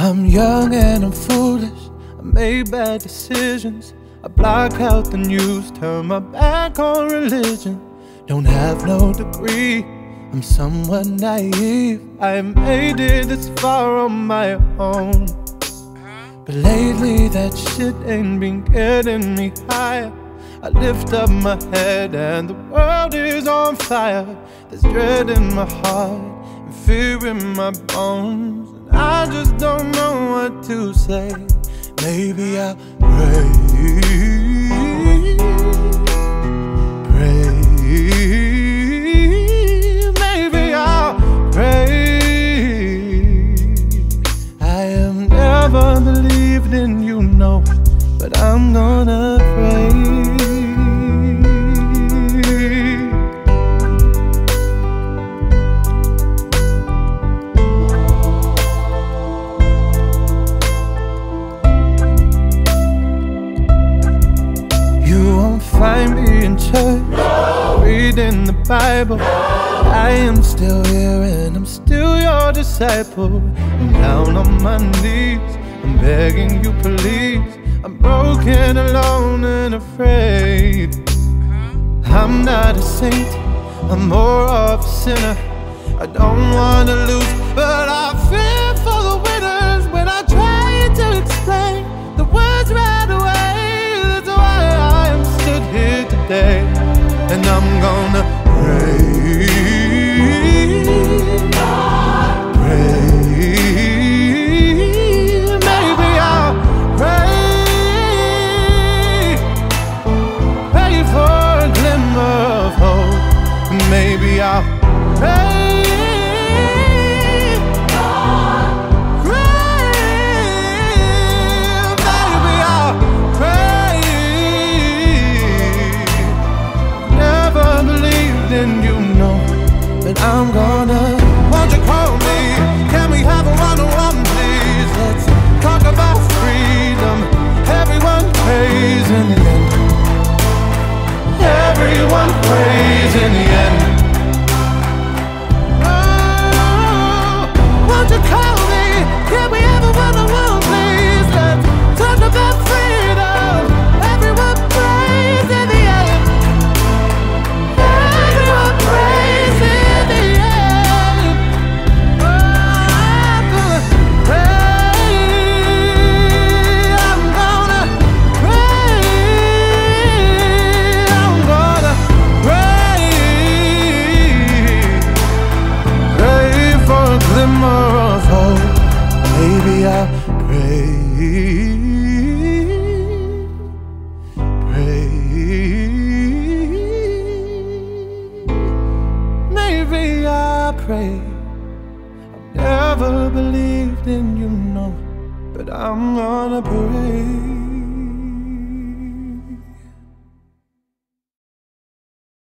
I'm young and I'm foolish, I made bad decisions. I block out the news, turn my back on religion. Don't have no degree, I'm somewhat naive. I made it this far on my own, but lately that shit ain't been getting me higher. I lift up my head and the world is on fire. There's dread in my heart and fear in my bones, and I just don't know what to say. Maybe I'll pray, maybe I'll pray. I have never believed in you, no, but I'm gonna pray. Find me in church, reading the Bible. I am still here and I'm still your disciple. I'm down on my knees, I'm begging you please. I'm broken, alone and afraid. I'm not a saint, I'm more of a sinner. I don't wanna lose, but I fear for the winners. When I try to explain the words right away, here today, and I'm gonna pray, maybe I'll pray for a glimmer of hope. Maybe I'll pray. I'm gonna, won't you call me? Can we have a one-on-one, please? Let's talk about freedom. Everyone prays in the end. Everyone prays in the end. Oh, won't you call me? Can we have a one-on-one, please? Let's talk about freedom. Everyone prays in the end. Everyone prays in the end. Maybe I'll pray, maybe I'll pray. I've never believed in you, no, but I'm gonna pray.